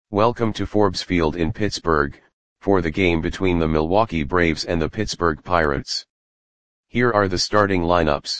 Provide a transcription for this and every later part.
Welcome to Forbes Field in Pittsburgh, for the game between the Milwaukee Braves and the Pittsburgh Pirates. Here are the starting lineups.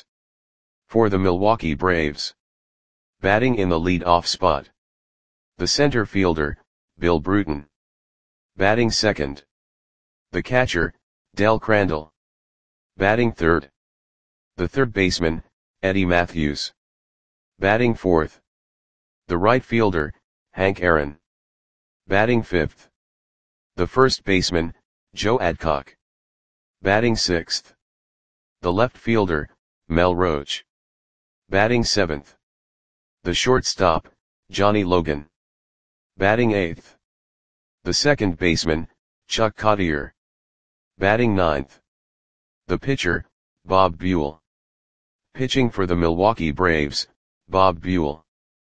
For the Milwaukee Braves. Batting in the lead-off spot. The center fielder, Bill Bruton. Batting second. The catcher, Del Crandall. Batting third. The third baseman, Eddie Mathews. Batting fourth. The right fielder, Hank Aaron. Batting fifth. The first baseman, Joe Adcock. Batting sixth. The left fielder, Mel Roach. Batting seventh. The shortstop, Johnny Logan. Batting eighth. The second baseman, Chuck Cottier. Batting ninth. The pitcher, Bob Buell. Pitching for the Milwaukee Braves, Bob Buell.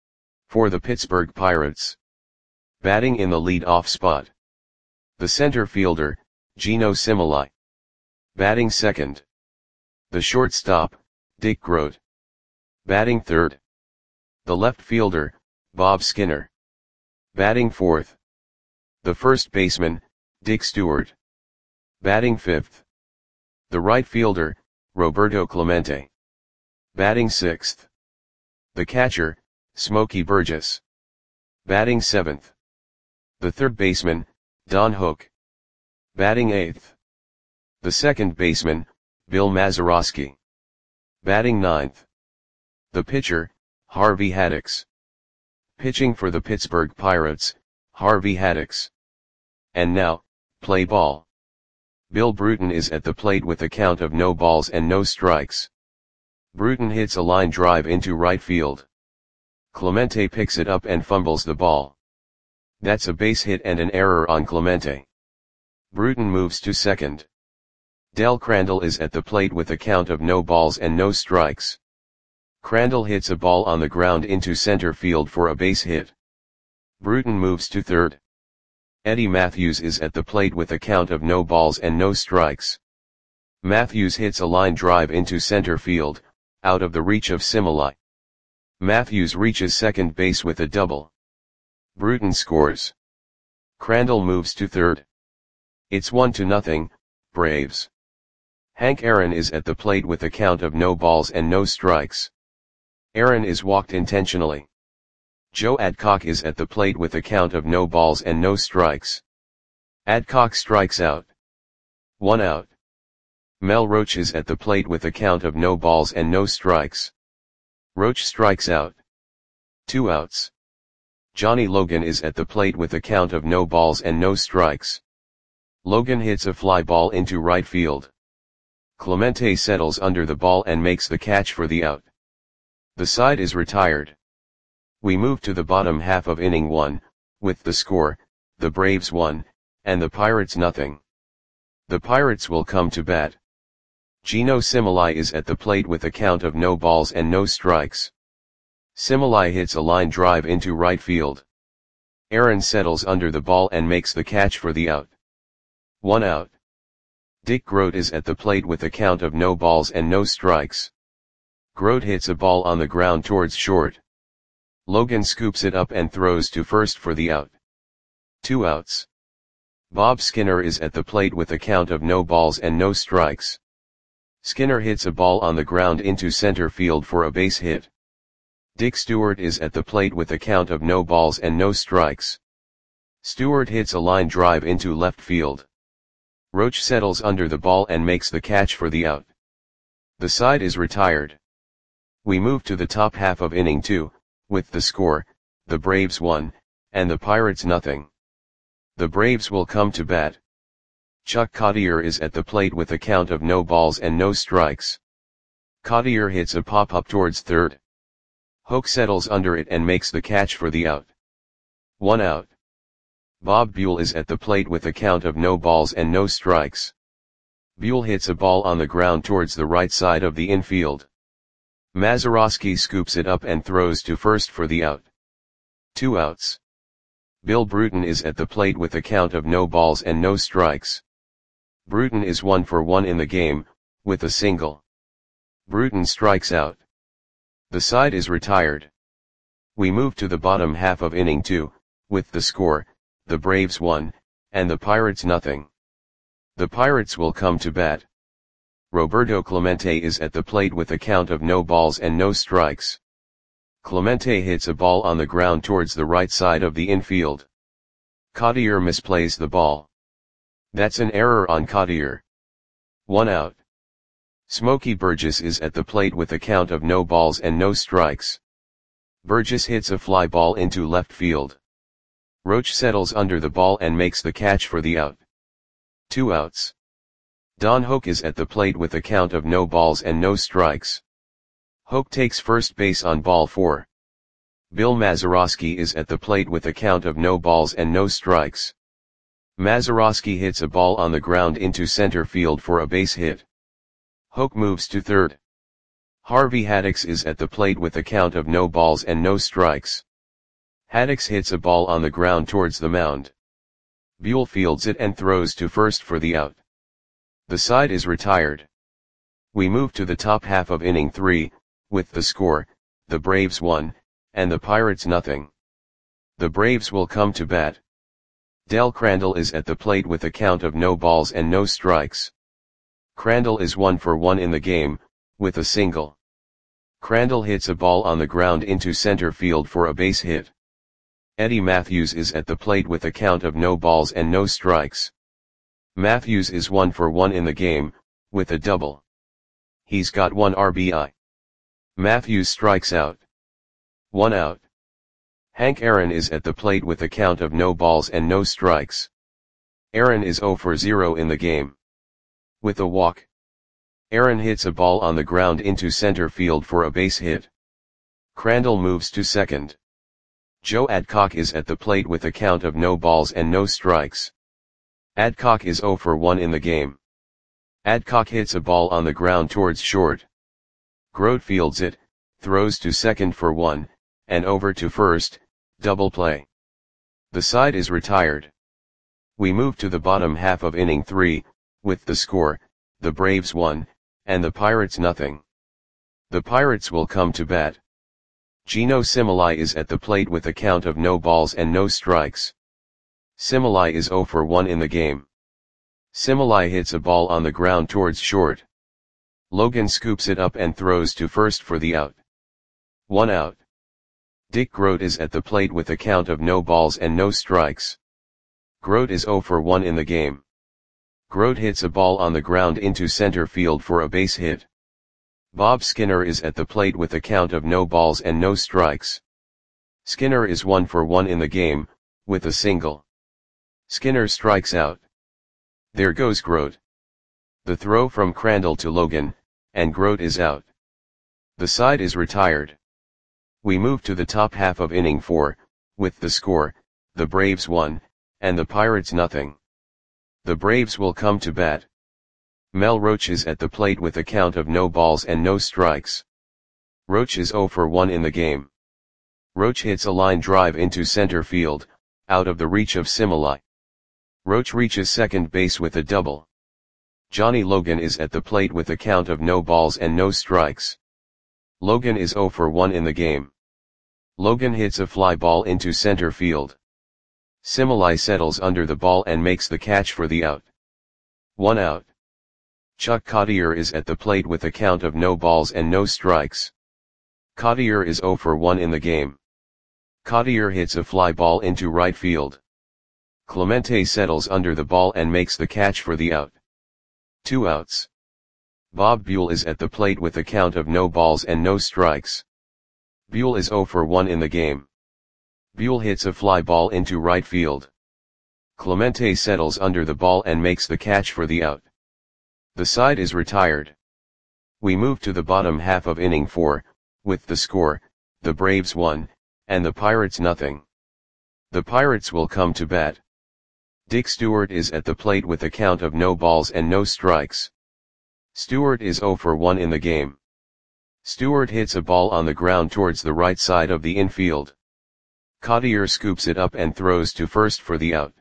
For the Pittsburgh Pirates. Batting in the lead-off spot. The center fielder, Geno Similai. Batting second. The shortstop, Dick Groat. Batting third. The left fielder, Bob Skinner. Batting fourth. The first baseman, Dick Stewart. Batting fifth. The right fielder, Roberto Clemente. Batting sixth. The catcher, Smokey Burgess. Batting seventh. The third baseman, Don Hook. Batting eighth. The second baseman, Bill Mazeroski. Batting ninth. The pitcher, Harvey Haddix. Pitching for the Pittsburgh Pirates, Harvey Haddix. And now, play ball. Bill Bruton is at the plate with a count of no balls and no strikes. Bruton hits a line drive into right field. Clemente picks it up and fumbles the ball. That's a base hit and an error on Clemente. Bruton moves to second. Del Crandall is at the plate with a count of no balls and no strikes. Crandall hits a ball on the ground into center field for a base hit. Bruton moves to third. Eddie Mathews is at the plate with a count of no balls and no strikes. Mathews hits a line drive into center field, out of the reach of Similai. Mathews reaches second base with a double. Bruton scores. Crandall moves to third. It's 1-0, Braves. Hank Aaron is at the plate with a count of no balls and no strikes. Aaron is walked intentionally. Joe Adcock is at the plate with a count of no balls and no strikes. Adcock strikes out. 1 out. Mel Roach is at the plate with a count of no balls and no strikes. Roach strikes out. 2 outs. Johnny Logan is at the plate with a count of no balls and no strikes. Logan hits a fly ball into right field. Clemente settles under the ball and makes the catch for the out. The side is retired. We move to the bottom half of inning 1, with the score, the Braves 1, and the Pirates 0. The Pirates will come to bat. Geno Similai is at the plate with a count of no balls and no strikes. Similai hits a line drive into right field. Aaron settles under the ball and makes the catch for the out. 1 out. Dick Groat is at the plate with a count of no balls and no strikes. Groat hits a ball on the ground towards short. Logan scoops it up and throws to first for the out. 2 outs. Bob Skinner is at the plate with a count of no balls and no strikes. Skinner hits a ball on the ground into center field for a base hit. Dick Stewart is at the plate with a count of no balls and no strikes. Stewart hits a line drive into left field. Roach settles under the ball and makes the catch for the out. The side is retired. We move to the top half of inning 2, with the score, the Braves 1, and the Pirates 0. The Braves will come to bat. Chuck Cottier is at the plate with a count of no balls and no strikes. Cottier hits a pop-up towards third. Hook settles under it and makes the catch for the out. 1 out. Bob Buell is at the plate with a count of no balls and no strikes. Buell hits a ball on the ground towards the right side of the infield. Mazeroski scoops it up and throws to first for the out. 2 outs. Bill Bruton is at the plate with a count of no balls and no strikes. Bruton is 1 for 1 in the game, with a single. Bruton strikes out. The side is retired. We move to the bottom half of inning 2, with the score, the Braves 1, and the Pirates nothing. The Pirates will come to bat. Roberto Clemente is at the plate with a count of no balls and no strikes. Clemente hits a ball on the ground towards the right side of the infield. Cottier misplays the ball. That's an error on Cottier. 1 out. Smokey Burgess is at the plate with a count of no balls and no strikes. Burgess hits a fly ball into left field. Roach settles under the ball and makes the catch for the out. 2 outs. Don Hoak is at the plate with a count of no balls and no strikes. Hoak takes first base on ball 4. Bill Mazeroski is at the plate with a count of no balls and no strikes. Mazeroski hits a ball on the ground into center field for a base hit. Hoak moves to third. Harvey Haddix is at the plate with a count of no balls and no strikes. Haddix hits a ball on the ground towards the mound. Buell fields it and throws to first for the out. The side is retired. We move to the top half of inning 3, with the score, the Braves 1, and the Pirates nothing. The Braves will come to bat. Del Crandall is at the plate with a count of no balls and no strikes. Crandall is 1 for 1 in the game, with a single. Crandall hits a ball on the ground into center field for a base hit. Eddie Matthews is at the plate with a count of no balls and no strikes. Matthews is 1 for 1 in the game, with a double. He's got 1 RBI. Matthews strikes out. 1 out. Hank Aaron is at the plate with a count of no balls and no strikes. Aaron is 0 for 0 in the game. With a walk. Aaron hits a ball on the ground into center field for a base hit. Crandall moves to second. Joe Adcock is at the plate with a count of no balls and no strikes. Adcock is 0 for 1 in the game. Adcock hits a ball on the ground towards short. Grote fields it, throws to second for 1, and over to first, double play. The side is retired. We move to the bottom half of inning 3, with the score, the Braves 1, and the Pirates nothing. The Pirates will come to bat. Gino Similai is at the plate with a count of no balls and no strikes. Similai is 0 for 1 in the game. Similai hits a ball on the ground towards short. Logan scoops it up and throws to first for the out. 1 out. Dick Grote is at the plate with a count of no balls and no strikes. Grote is 0 for 1 in the game. Grote hits a ball on the ground into center field for a base hit. Bob Skinner is at the plate with a count of no balls and no strikes. Skinner is 1 for 1 in the game, with a single. Skinner strikes out. There goes Grote. The throw from Crandall to Logan, and Grote is out. The side is retired. We move to the top half of inning 4, with the score, the Braves 1, and the Pirates nothing. The Braves will come to bat. Mel Roach is at the plate with a count of no balls and no strikes. Roach is 0 for 1 in the game. Roach hits a line drive into center field, out of the reach of Similai. Roach reaches second base with a double. Johnny Logan is at the plate with a count of no balls and no strikes. Logan is 0 for 1 in the game. Logan hits a fly ball into center field. Similai settles under the ball and makes the catch for the out. 1 out. Chuck Cottier is at the plate with a count of no balls and no strikes. Cottier is 0 for 1 in the game. Cottier hits a fly ball into right field. Clemente settles under the ball and makes the catch for the out. 2 outs. Bob Buell is at the plate with a count of no balls and no strikes. Buell is 0 for 1 in the game. Buell hits a fly ball into right field. Clemente settles under the ball and makes the catch for the out. The side is retired. We move to the bottom half of inning 4, with the score, the Braves 1, and the Pirates nothing. The Pirates will come to bat. Dick Stewart is at the plate with a count of no balls and no strikes. Stewart is 0 for 1 in the game. Stewart hits a ball on the ground towards the right side of the infield. Cottier scoops it up and throws to first for the out.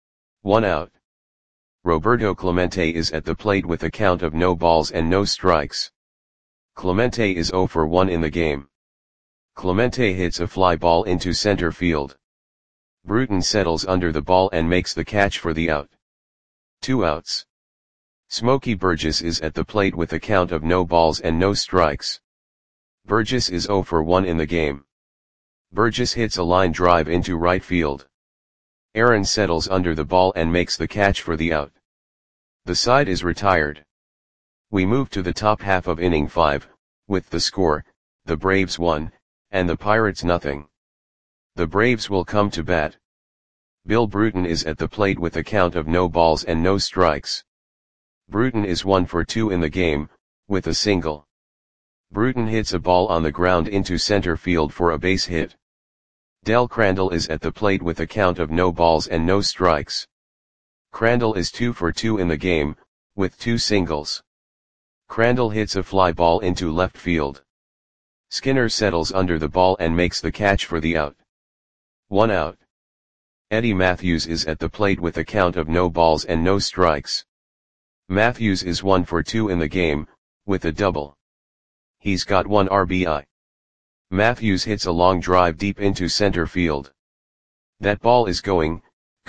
1 out. Roberto Clemente is at the plate with a count of no balls and no strikes. Clemente is 0 for 1 in the game. Clemente hits a fly ball into center field. Bruton settles under the ball and makes the catch for the out. 2 outs. Smokey Burgess is at the plate with a count of no balls and no strikes. Burgess is 0 for 1 in the game. Burgess hits a line drive into right field. Aaron settles under the ball and makes the catch for the out. The side is retired. We move to the top half of inning 5, with the score, the Braves 1, and the Pirates nothing. The Braves will come to bat. Bill Bruton is at the plate with a count of no balls and no strikes. Bruton is 1 for 2 in the game, with a single. Bruton hits a ball on the ground into center field for a base hit. Del Crandall is at the plate with a count of no balls and no strikes. Crandall is 2 for 2 in the game, with 2 singles. Crandall hits a fly ball into left field. Skinner settles under the ball and makes the catch for the out. 1 out. Eddie Matthews is at the plate with a count of no balls and no strikes. Matthews is 1 for 2 in the game, with a double. He's got 1 RBI. Matthews hits a long drive deep into center field. That ball is gone.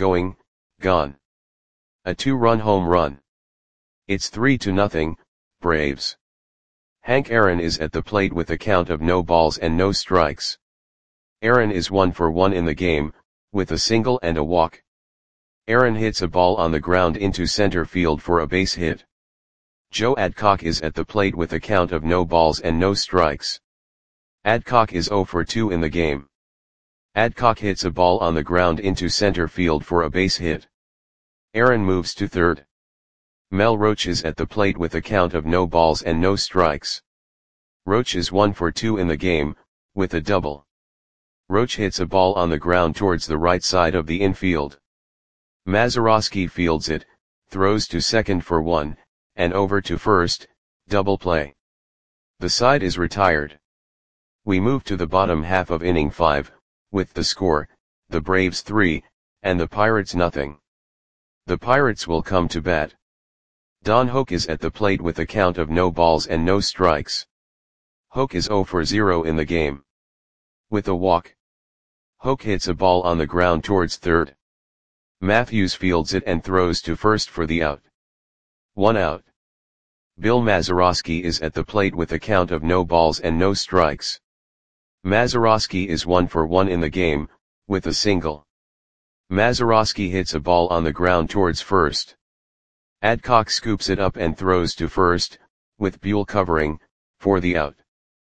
A 2-run home run. It's 3-0, Braves. Hank Aaron is at the plate with a count of no balls and no strikes. Aaron is 1 for 1 in the game, with a single and a walk. Aaron hits a ball on the ground into center field for a base hit. Joe Adcock is at the plate with a count of no balls and no strikes. Adcock is 0 for 2 in the game. Adcock hits a ball on the ground into center field for a base hit. Aaron moves to third. Mel Roach is at the plate with a count of no balls and no strikes. Roach is 1 for 2 in the game, with a double. Roach hits a ball on the ground towards the right side of the infield. Mazeroski fields it, throws to second for 1, and over to first, double play. The side is retired. We move to the bottom half of inning 5, with the score, the Braves 3, and the Pirates nothing. The Pirates will come to bat. Don Hoak is at the plate with a count of no balls and no strikes. Hoak is 0 for 0 in the game. With a walk. Hoak hits a ball on the ground towards third. Matthews fields it and throws to first for the out. 1 out. Bill Mazeroski is at the plate with a count of no balls and no strikes. Mazeroski is 1 for 1 in the game, with a single. Mazeroski hits a ball on the ground towards first. Adcock scoops it up and throws to first, with Buell covering, for the out.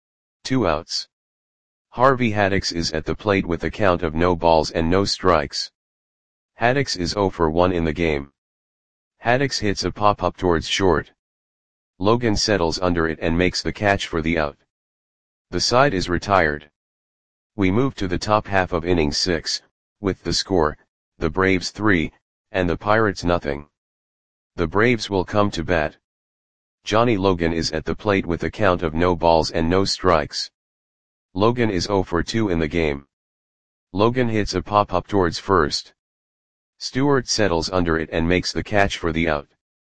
2 outs. Harvey Haddix is at the plate with a count of no balls and no strikes. Haddix is 0 for 1 in the game. Haddix hits a pop-up towards short. Logan settles under it and makes the catch for the out. The side is retired. We move to the top half of inning 6, with the score, the Braves 3, and the Pirates nothing. The Braves will come to bat. Johnny Logan is at the plate with a count of no balls and no strikes. Logan is 0 for 2 in the game. Logan hits a pop-up towards first. Stewart settles under it and makes the catch for the out.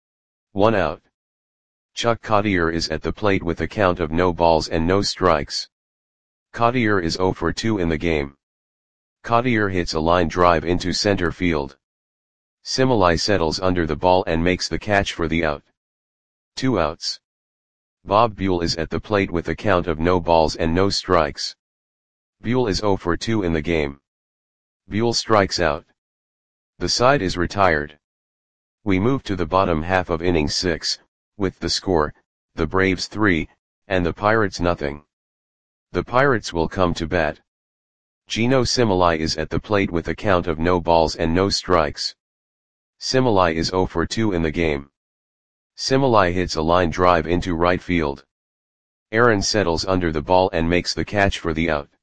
1 out. Chuck Cottier is at the plate with a count of no balls and no strikes. Cottier is 0 for 2 in the game. Cottier hits a line drive into center field. Similai settles under the ball and makes the catch for the out. 2 outs. Bob Buell is at the plate with a count of no balls and no strikes. Buell is 0 for 2 in the game. Buell strikes out. The side is retired. We move to the bottom half of inning 6, with the score, the Braves 3, and the Pirates nothing. The Pirates will come to bat. Gino Similai is at the plate with a count of no balls and no strikes. Similai is 0 for 2 in the game. Similai hits a line drive into right field. Aaron settles under the ball and makes the catch for the out.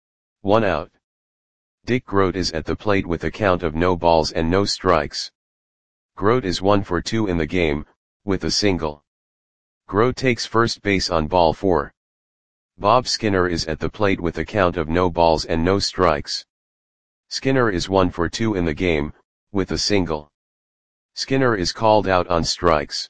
1 out. Dick Grote is at the plate with a count of no balls and no strikes. Grote is 1 for 2 in the game, with a single. Grote takes first base on ball 4. Bob Skinner is at the plate with a count of no balls and no strikes. Skinner is 1 for 2 in the game, with a single. Skinner is called out on strikes.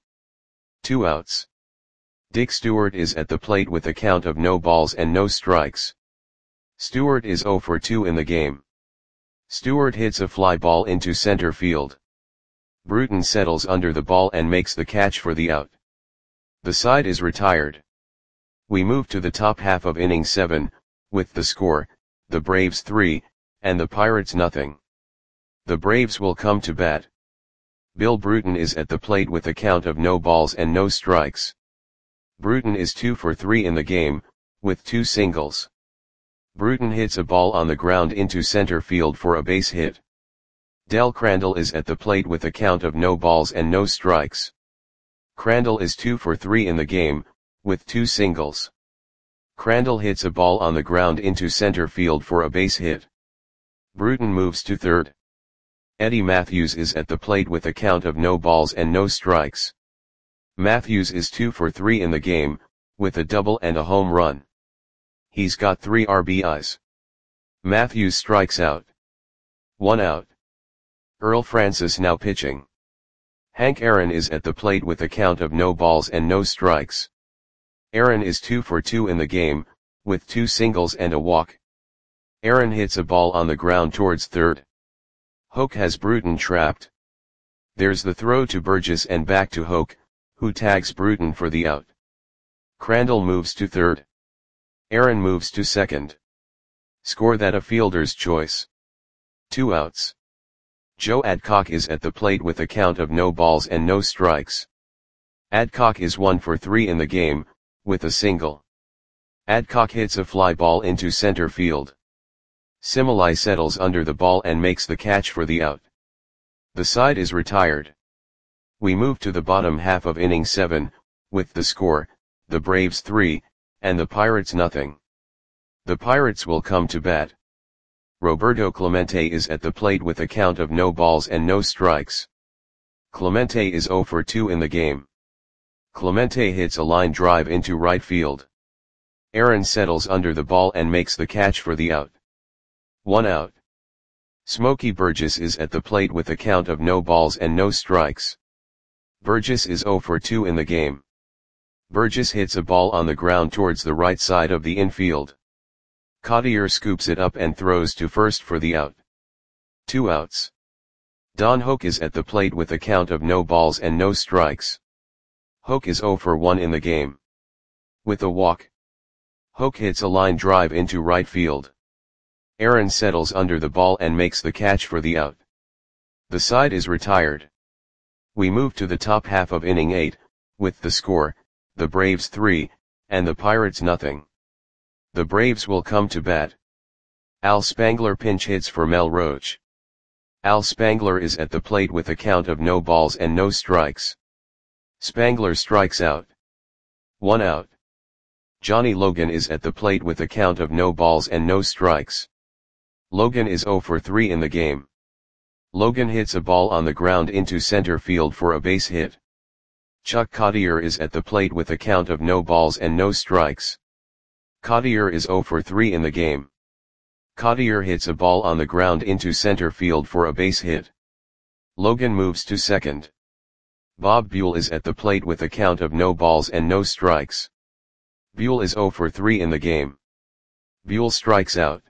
2 outs. Dick Stewart is at the plate with a count of no balls and no strikes. Stewart is 0 for 2 in the game. Stewart hits a fly ball into center field. Bruton settles under the ball and makes the catch for the out. The side is retired. We move to the top half of inning 7, with the score, the Braves 3, and the Pirates nothing. The Braves will come to bat. Bill Bruton is at the plate with a count of no balls and no strikes. Bruton is 2 for 3 in the game, with 2 singles. Bruton hits a ball on the ground into center field for a base hit. Del Crandall is at the plate with a count of no balls and no strikes. Crandall is 2 for 3 in the game, with 2 singles. Crandall hits a ball on the ground into center field for a base hit. Bruton moves to third. Eddie Matthews is at the plate with a count of no balls and no strikes. Matthews is 2 for 3 in the game, with a double and a home run. He's got 3 RBIs. Matthews strikes out. 1 out. Earl Francis now pitching. Hank Aaron is at the plate with a count of no balls and no strikes. Aaron is 2 for 2 in the game, with 2 singles and a walk. Aaron hits a ball on the ground towards third. Hoke has Bruton trapped. There's the throw to Burgess and back to Hoke, who tags Bruton for the out. Crandall moves to third. Aaron moves to second. Score that a fielder's choice. 2 outs. Joe Adcock is at the plate with a count of no balls and no strikes. Adcock is 1 for 3 in the game, with a single. Adcock hits a fly ball into center field. Similai settles under the ball and makes the catch for the out. The side is retired. We move to the bottom half of inning 7, with the score, the Braves 3, and the Pirates nothing. The Pirates will come to bat. Roberto Clemente is at the plate with a count of no balls and no strikes. Clemente is 0 for 2 in the game. Clemente hits a line drive into right field. Aaron settles under the ball and makes the catch for the out. 1 out. Smokey Burgess is at the plate with a count of no balls and no strikes. Burgess is 0 for 2 in the game. Burgess hits a ball on the ground towards the right side of the infield. Cottier scoops it up and throws to first for the out. 2 outs. Don Hoke is at the plate with a count of no balls and no strikes. Hoke is 0 for 1 in the game. With a walk. Hoke hits a line drive into right field. Aaron settles under the ball and makes the catch for the out. The side is retired. We move to the top half of inning 8, with the score, the Braves 3, and the Pirates nothing. The Braves will come to bat. Al Spangler pinch hits for Mel Roach. Al Spangler is at the plate with a count of no balls and no strikes. Spangler strikes out. 1 out. Johnny Logan is at the plate with a count of no balls and no strikes. Logan is 0 for 3 in the game. Logan hits a ball on the ground into center field for a base hit. Chuck Cottier is at the plate with a count of no balls and no strikes. Cottier is 0 for 3 in the game. Cottier hits a ball on the ground into center field for a base hit. Logan moves to second. Bob Buell is at the plate with a count of no balls and no strikes. Buell is 0 for 3 in the game. Buell strikes out.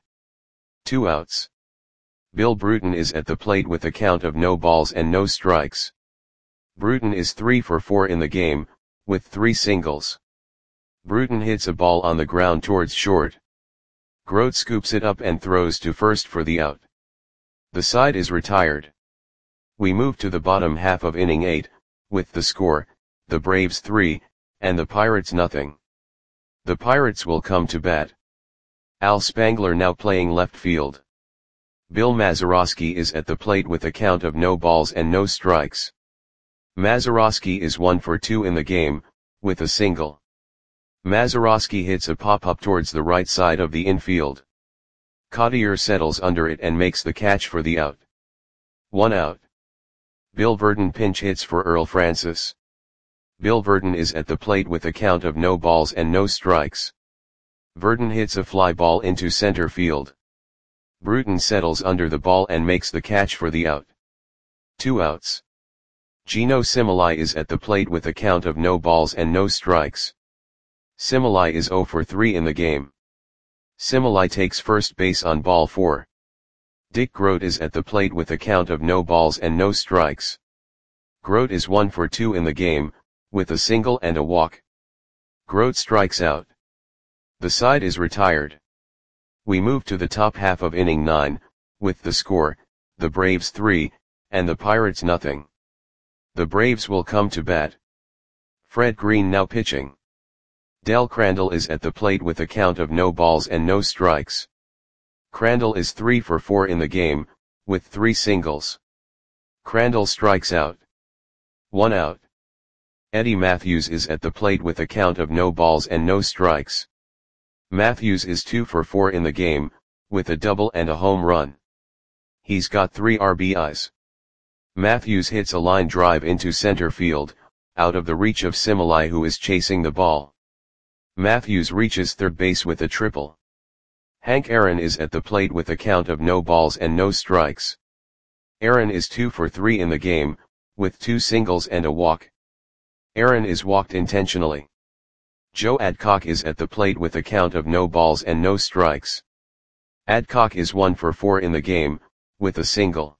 2 outs. Bill Bruton is at the plate with a count of no balls and no strikes. Bruton is 3 for 4 in the game, with 3 singles. Bruton hits a ball on the ground towards short. Grote scoops it up and throws to first for the out. The side is retired. We move to the bottom half of inning 8, with the score, the Braves 3, and the Pirates nothing. The Pirates will come to bat. Al Spangler now playing left field. Bill Mazeroski is at the plate with a count of no balls and no strikes. Mazeroski is 1 for 2 in the game, with a single. Mazeroski hits a pop-up towards the right side of the infield. Cottier settles under it and makes the catch for the out. 1 out. Bill Verdon pinch hits for Earl Francis. Bill Verdon is at the plate with a count of no balls and no strikes. Verdon hits a fly ball into center field. Bruton settles under the ball and makes the catch for the out. 2 outs. Gino Similai is at the plate with a count of no balls and no strikes. Similai is 0 for 3 in the game. Similai takes first base on ball 4. Dick Groat is at the plate with a count of no balls and no strikes. Groat is 1 for 2 in the game, with a single and a walk. Groat strikes out. The side is retired. We move to the top half of inning 9, with the score, the Braves 3, and the Pirates nothing. The Braves will come to bat. Fred Green now pitching. Del Crandall is at the plate with a count of no balls and no strikes. Crandall is 3 for 4 in the game, with 3 singles. Crandall strikes out. 1 out. Eddie Matthews is at the plate with a count of no balls and no strikes. Matthews is 2 for 4 in the game, with a double and a home run. He's got 3 RBIs. Matthews hits a line drive into center field, out of the reach of Similai, who is chasing the ball. Matthews reaches third base with a triple. Hank Aaron is at the plate with a count of no balls and no strikes. Aaron is 2 for 3 in the game, with 2 singles and a walk. Aaron is walked intentionally. Joe Adcock is at the plate with a count of no balls and no strikes. Adcock is 1 for 4 in the game, with a single.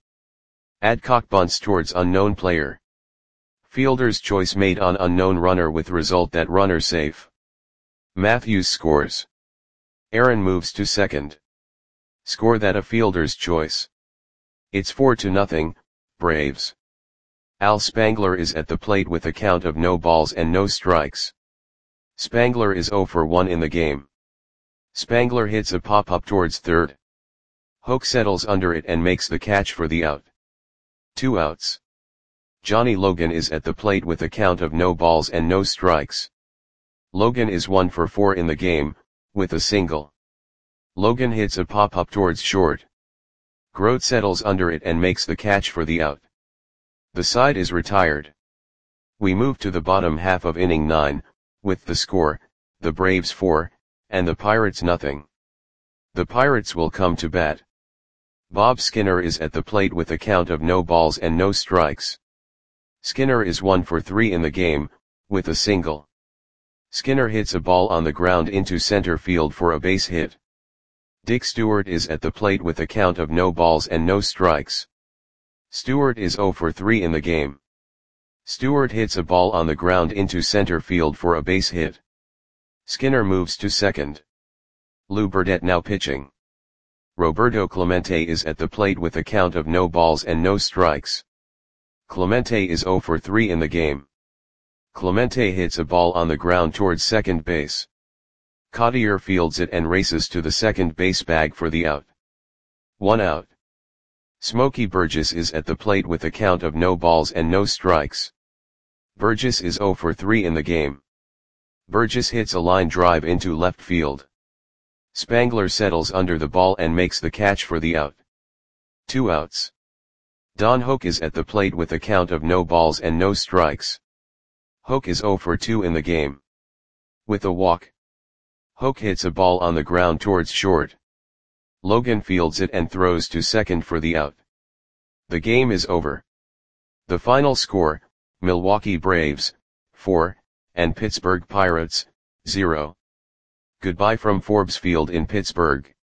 Adcock bunts towards unknown player. Fielder's choice made on unknown runner with result that runner safe. Matthews scores. Aaron moves to second. Score that a fielder's choice. It's 4-0, Braves. Al Spangler is at the plate with a count of no balls and no strikes. Spangler is 0 for 1 in the game. Spangler hits a pop-up towards third. Hoke settles under it and makes the catch for the out. 2 outs. Johnny Logan is at the plate with a count of no balls and no strikes. Logan is 1 for 4 in the game, with a single. Logan hits a pop-up towards short. Groat settles under it and makes the catch for the out. The side is retired. We move to the bottom half of inning 9, with the score, the Braves 4, and the Pirates nothing. The Pirates will come to bat. Bob Skinner is at the plate with a count of no balls and no strikes. Skinner is 1 for 3 in the game, with a single. Skinner hits a ball on the ground into center field for a base hit. Dick Stewart is at the plate with a count of no balls and no strikes. Stewart is 0 for 3 in the game. Stewart hits a ball on the ground into center field for a base hit. Skinner moves to second. Lou Burdett now pitching. Roberto Clemente is at the plate with a count of no balls and no strikes. Clemente is 0 for 3 in the game. Clemente hits a ball on the ground towards second base. Cottier fields it and races to the second base bag for the out. 1 out. Smokey Burgess is at the plate with a count of no balls and no strikes. Burgess is 0 for 3 in the game. Burgess hits a line drive into left field. Spangler settles under the ball and makes the catch for the out. 2 outs. Don Hoke is at the plate with a count of no balls and no strikes. Hoke is 0 for 2 in the game. With a walk. Hoke hits a ball on the ground towards short. Logan fields it and throws to second for the out. The game is over. The final score, Milwaukee Braves, 4, and Pittsburgh Pirates, 0. Goodbye from Forbes Field in Pittsburgh.